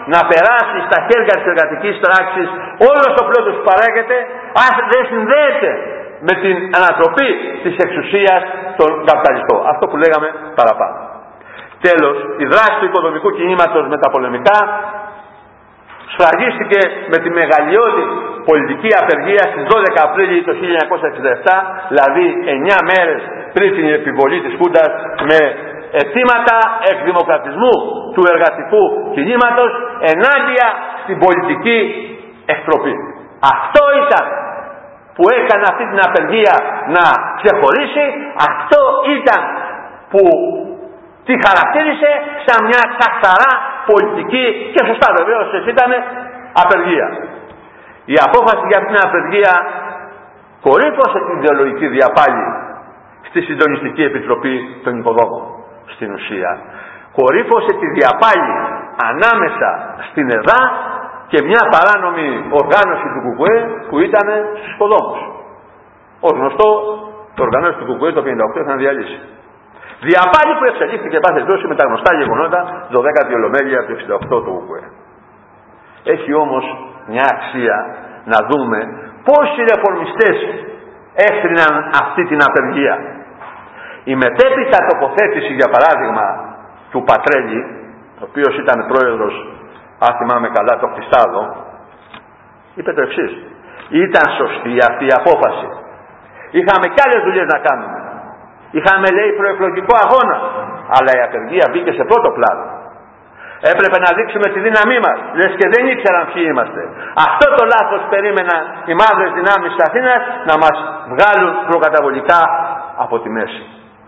να περάσει στα χέρια της εργατικής τάξης όλος ο πλούτος που παράγεται, αν δεν συνδέεται με την ανατροπή της εξουσίας των καπιταλιστών. Αυτό που λέγαμε παραπάνω. Τέλος, η δράση του οικοδομικού κινήματος με τα πολεμικά σφραγίστηκε με τη μεγαλειώδη πολιτική απεργία στις δώδεκα Απρίλη του χίλια εννιακόσια εξήντα επτά, δηλαδή εννιά μέρες πριν την επιβολή της Χούντας, με αιτήματα εκδημοκρατισμού του εργατικού κινήματος ενάντια στην πολιτική εκτροπή. Αυτό ήταν που έκανε αυτή την απεργία να ξεχωρίσει, αυτό ήταν που τη χαρακτήρισε σαν μια καθαρά πολιτική και σωστά βεβαίως ήταν απεργία. Η απόφαση για αυτή την απεργία κορύφωσε την ιδεολογική διαπάλη στη Συντονιστική Επιτροπή των Οικοδόμων. Στην ουσία κορύφωσε τη διαπάλη ανάμεσα στην ΕΔΑ και μια παράνομη οργάνωση του ΚΚΕ που ήταν στους Οικοδόμους. Ως γνωστό, το οργανώσεις του ΚΚΕ το χίλια εννιακόσια πενήντα οκτώ είχαν διαλύσει. Διαπάλη που εξελίχθηκε πάση περιπτώσει με τα γνωστά γεγονότα δωδέκατη Ολομέλεια του εξήντα οκτώ του ΚΚΕ. Έχει όμως μια αξία να δούμε πώς οι ρεφορμιστές έφτριναν αυτή την απεργία. Η μετέπειτα τοποθέτηση, για παράδειγμα, του Πατρέλη, ο οποίος ήταν πρόεδρος, αν θυμάμαι καλά, το Χριστάδο, είπε το εξής: ήταν σωστή αυτή η απόφαση. Είχαμε κι άλλες δουλειές να κάνουμε. Είχαμε, λέει, προεκλογικό αγώνα, αλλά η απεργία μπήκε σε πρώτο πλάνο. Έπρεπε να δείξουμε τη δύναμή μας, λες και δεν ήξεραν ποιοι είμαστε. Αυτό το λάθος περίμεναν οι μαύρες δυνάμεις της Αθήνας να μας βγάλουν προκαταβολικά από τη μέση.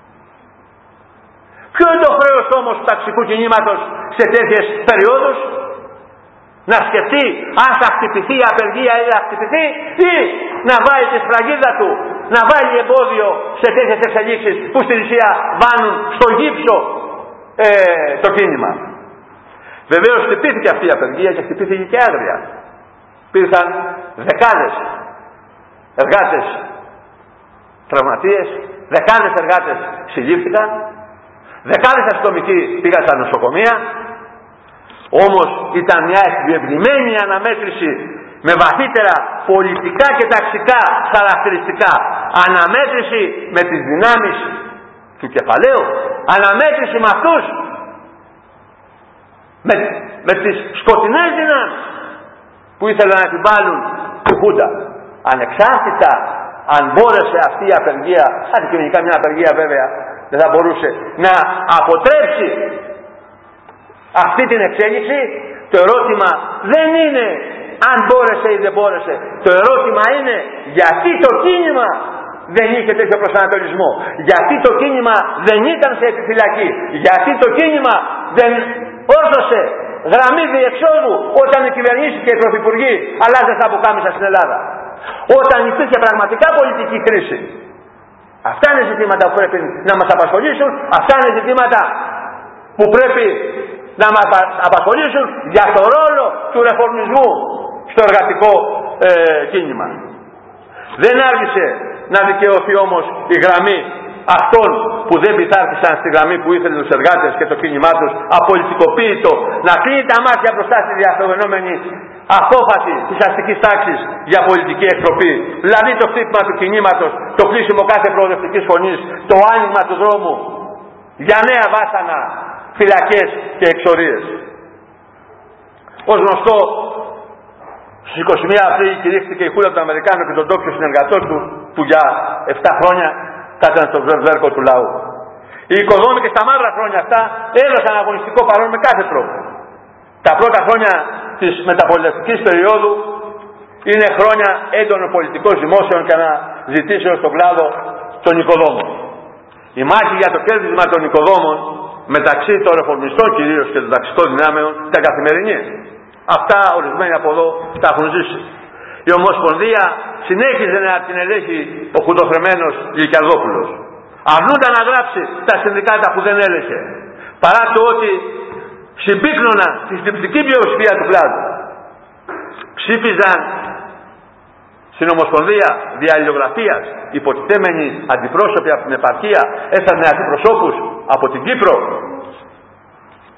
Ποιο είναι το χρέος όμως του ταξικού κινήματος σε τέτοιες περιόδους? Να σκεφτεί αν θα χτυπηθεί η απεργία ή θα χτυπηθεί, ή να βάλει τη σφραγίδα του, να βάλει εμπόδιο σε τέτοιες εξελίξεις που στην ουσία βάνουν στο γύψο ε, το κίνημα. Βεβαίως χτυπήθηκε αυτή η απεργία και χτυπήθηκε και άγρια. Υπήρχαν δεκάδες εργάτες τραυματίες, δεκάδες εργάτες συλλήφθηκαν, δεκάδες αστυνομικοί πήγαν στα νοσοκομεία. Όμως ήταν μια διευρυμένη αναμέτρηση με βαθύτερα πολιτικά και ταξικά χαρακτηριστικά. Αναμέτρηση με τις δυνάμεις του κεφαλαίου, αναμέτρηση με αυτούς, με, με τις σκοτεινές δυνάμεις που ήθελαν να επιβάλλουν τη Χούντα. Ανεξάρτητα αν μπόρεσε αυτή η απεργία, αντικειμενικά μια απεργία βέβαια δεν θα μπορούσε να αποτρέψει αυτή την εξέλιξη, το ερώτημα δεν είναι αν μπόρεσε ή δεν μπόρεσε. Το ερώτημα είναι γιατί το κίνημα δεν είχε τέτοιο προσανατολισμό. Γιατί το κίνημα δεν ήταν σε επιφυλακή. Γιατί το κίνημα δεν όρθωσε γραμμή διεξόδου όταν οι κυβερνήσεις και οι πρωθυπουργοί αλλάζαν τα πουκάμισα στην Ελλάδα. Όταν υπήρχε πραγματικά πολιτική κρίση. Αυτά είναι ζητήματα που πρέπει να μας απασχολήσουν. Αυτά είναι ζητήματα που πρέπει να μας απασχολήσουν για το ρόλο του ρεφορμισμού στο εργατικό ε, κίνημα. Δεν άργησε να δικαιωθεί όμως η γραμμή αυτών που δεν πειθάρχησαν στη γραμμή που ήθελαν τους εργάτες και το κίνημά τους απολιτικοποίητο, να κλείνει τα μάτια μπροστά στη διαφαινόμενη απόφαση της αστικής τάξης για πολιτική εκτροπή. Δηλαδή το χτύπημα του κινήματος, το κλείσιμο κάθε προοδευτικής φωνής, το άνοιγμα του δρόμου για νέα βάσανα, φυλακές και εξορίες. Ως γνωστό, στις είκοσι μία Απρίλη κηρύχθηκε η Χούντα των Αμερικάνων και των ντόπιων συνεργατών του που για επτά χρόνια κάτσαν στο βέρκο του λαού. Οι οικοδόμοι και στα μαύρα χρόνια αυτά έδωσαν αγωνιστικό παρόν με κάθε τρόπο. Τα πρώτα χρόνια της μεταπολιτευτικής περίοδου είναι χρόνια έντονων πολιτικών ζυμώσεων και αναζητήσεων στον κλάδο των οικοδόμων. Η μάχη για το κέρδισμα των οικοδόμων μεταξύ των ρεφορμιστών κυρίως και των ταξικών δυνάμεων ήταν καθημερινή. Αυτά ορισμένοι από εδώ τα έχουν ζήσει. Η Ομοσπονδία συνέχιζε να την ελέγχει ο χουντοχρεμένος Λυκιαδόπουλος. Αρνούνταν να γράψει τα συνδικάτα που δεν έλεγε. Παρά το ότι συμπίκνωναν τη συντριπτική πλειοψηφία του κλάδου. Ψήφιζαν στην Ομοσπονδία δια αλληλογραφίας υποτιθέμενοι αντιπρόσωποι από την επαρχία, έφτανε αντιπροσώπους από την Κύπρο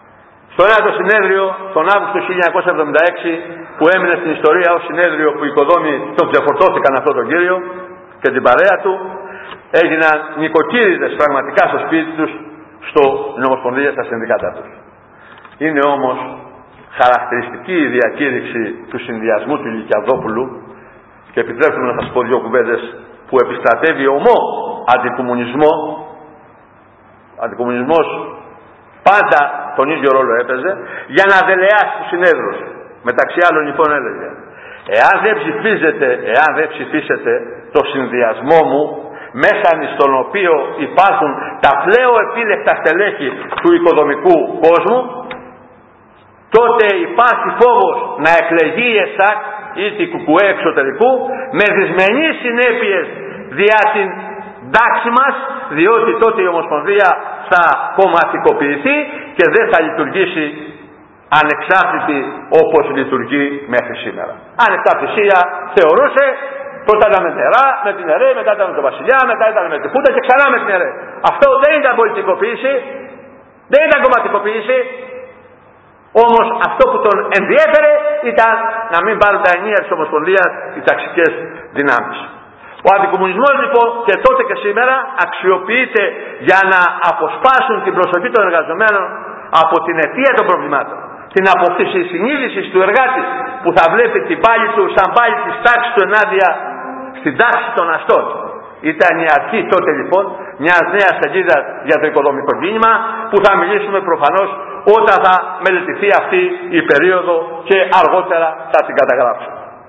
Στο ένατο συνέδριο, τον Αύγουστο του χίλια εννιακόσια εβδομήντα έξι, που έμεινε στην ιστορία ως συνέδριο που οι οικοδόμοι τον ξεφορτώθηκαν αυτόν τον κύριο και την παρέα του, έγιναν νοικοκύριδες πραγματικά στο σπίτι τους, στο Ομοσπονδία, στα συνδικάτα τους. Είναι όμως χαρακτηριστική η διακήρυξη του συνδυασμού του Λυκιαδόπουλου, και επιτρέψτε μου να σας πω δύο κουβέντες, που επιστρατεύει ομό αντικομμουνισμό. Αντικομμουνισμός πάντα τον ίδιο ρόλο έπαιζε, για να δελεάσει τους συνέδρους. Μεταξύ άλλων λοιπόν έλεγε, εάν δεν ψηφίζετε, εάν δεν ψηφίσετε το συνδυασμό μου, μέσα στον οποίο υπάρχουν τα πλέον επίλεκτα στελέχη του οικοδομικού κόσμου, τότε υπάρχει φόβος να εκλεγεί η ΕΣΑΚ ή την ΚΚΕ εξωτερικού, με δυσμενείς συνέπειες διά την τάξη μας, διότι τότε η Ομοσπονδία θα κομματικοποιηθεί και δεν θα λειτουργήσει ανεξάρτητη όπως λειτουργεί μέχρι σήμερα. Ανεξαρτησία θεωρούσε, πρώτα ήταν με νερά, με την ΕΡΕ, μετά ήταν με τον Βασιλιά, μετά ήταν με τη Χούντα και ξανά με την ΕΡΕ. Αυτό δεν ήταν πολιτικοποίηση, δεν ήταν κομματικοποίηση. Όμως αυτό που τον ενδιέφερε ήταν να μην πάρουν τα ενία της Ομοσπονδίας οι ταξικές δυνάμεις. Ο αντικομμουνισμός λοιπόν και τότε και σήμερα αξιοποιείται για να αποσπάσουν την προσοχή των εργαζομένων από την αιτία των προβλημάτων. Την αποκτήση συνείδησης του εργάτη που θα βλέπει την πάλη του σαν πάλη της τάξης του ενάντια στην τάξη των αστών. Ήταν η αρχή τότε λοιπόν μιας νέας σελίδας για το οικοδομικό κίνημα, που θα μιλήσουμε προφανώς όταν θα μελετηθεί αυτή η περίοδο και αργότερα θα την καταγράψω.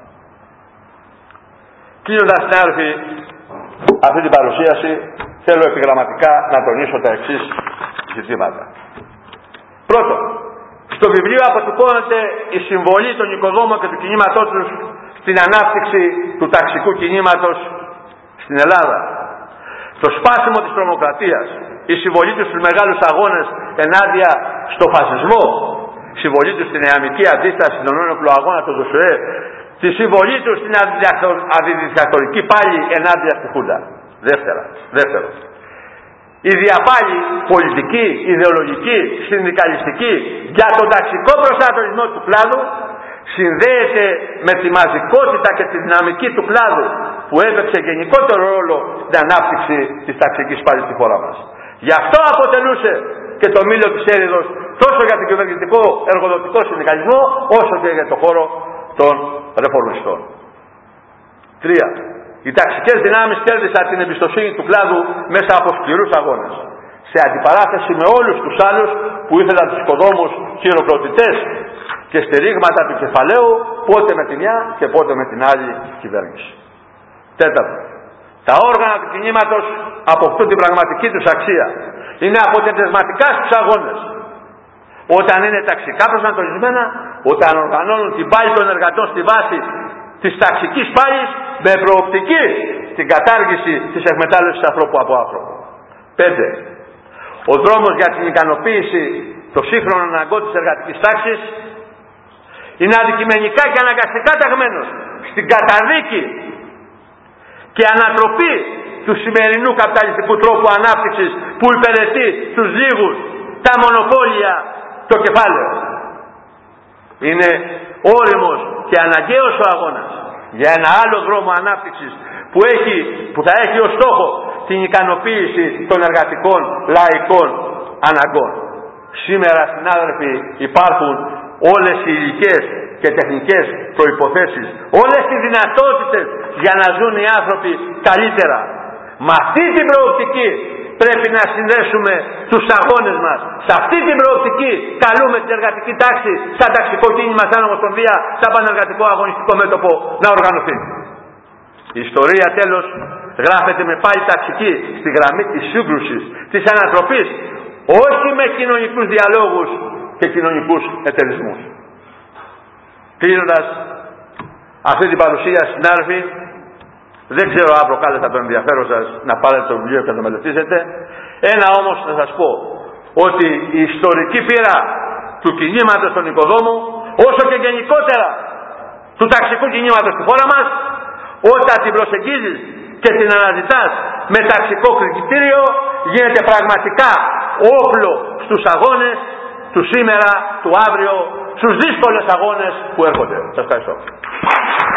Κλείνοντας, συνάδελφοι, αυτή την παρουσίαση, θέλω επιγραμματικά να τονίσω τα εξής ζητήματα. Πρώτον, στο βιβλίο αποτυπώνεται η συμβολή των οικοδόμων και του κινήματός τους στην ανάπτυξη του ταξικού κινήματος στην Ελλάδα. Το σπάσιμο της τρομοκρατίας, η συμβολή τους στους μεγάλους αγώνες ενάντια στο φασισμό, η συμβολή τους στην νεαμική αντίσταση στον ένοπλο αγώνα του Δοσουέ, τη συμβολή τους στην αντιδικτατορική πάλη ενάντια στη Χούντα. Δεύτερα, δεύτερο. Η διαπάλη πολιτική, ιδεολογική, συνδικαλιστική για τον ταξικό προσανατολισμό του κλάδου συνδέεται με τη μαζικότητα και τη δυναμική του κλάδου που έπαιξε γενικότερο ρόλο στην ανάπτυξη της ταξικής πάλης στη χώρα μας. Γι' αυτό αποτελούσε και το μήλο της έρηδος τόσο για τον κυβερνητικό εργοδοτικό συνδικαλισμό όσο και για το χώρο των ρεφορμιστών. Τρία. Οι ταξικές δυνάμεις κέρδισαν την εμπιστοσύνη του κλάδου μέσα από σκληρούς αγώνες, σε αντιπαράθεση με όλους τους άλλους που ήθελαν τους οικοδόμους χειροκροτητές και στηρίγματα του κεφαλαίου, πότε με τη μια και πότε με την άλλη κυβέρνηση. Τέταρτο. Τα όργανα του κινήματος αποκτούν την πραγματική τους αξία. Είναι αποτελεσματικά στους αγώνες. Όταν είναι ταξικά προσανατολισμένα, όταν οργανώνουν την πάλη των εργατών στη βάση της ταξικής πάλης με προοπτική στην κατάργηση της εκμετάλλευσης ανθρώπου από άνθρωπο. Πέντε. Ο δρόμος για την ικανοποίηση των σύγχρονων αναγκών της εργατικής τάξης είναι αντικειμενικά και αναγκαστικά ταγμένος στην καταδίκη και ανατροπή του σημερινού καπιταλιστικού τρόπου ανάπτυξης που υπηρετεί τους λίγους, τα μονοπόλια, το κεφάλαιο. Είναι όριμος και αναγκαίος ο αγώνας για ένα άλλο δρόμο ανάπτυξης που, έχει, που θα έχει ως στόχο την ικανοποίηση των εργατικών λαϊκών αναγκών. Σήμερα, συνάδελφοι, υπάρχουν όλες οι υλικές και τεχνικές προϋποθέσεις, όλες οι δυνατότητες για να ζουν οι άνθρωποι καλύτερα. Με αυτή την προοπτική πρέπει να συνδέσουμε τους αγώνες μας. Σε αυτή την προοπτική καλούμε την εργατική τάξη, σαν ταξικό κίνημα, σαν ομοσπονδία, σαν πανεργατικό αγωνιστικό μέτωπο να οργανωθεί. Η ιστορία τέλος γράφεται με πάλι ταξική στη γραμμή της σύγκρουσης, της ανατροπής, όχι με κοινωνικούς διαλόγους και κοινωνικούς εταιρισμούς. Κλείνοντας αυτή την παρουσία, συνάδελφοι, δεν ξέρω αν προκάλεσα το ενδιαφέρον σας να πάρετε το βιβλίο και να το μελετήσετε. Ένα όμως να σας πω, ότι η ιστορική πείρα του κινήματος των οικοδόμων, όσο και γενικότερα του ταξικού κινήματος στη χώρα μας, όταν την προσεγγίζεις και την αναζητάς με ταξικό κριτήριο, γίνεται πραγματικά όπλο στους αγώνες του σήμερα του αύριο στους δύσκολες αγώνες που έρχονται. Σας ευχαριστώ.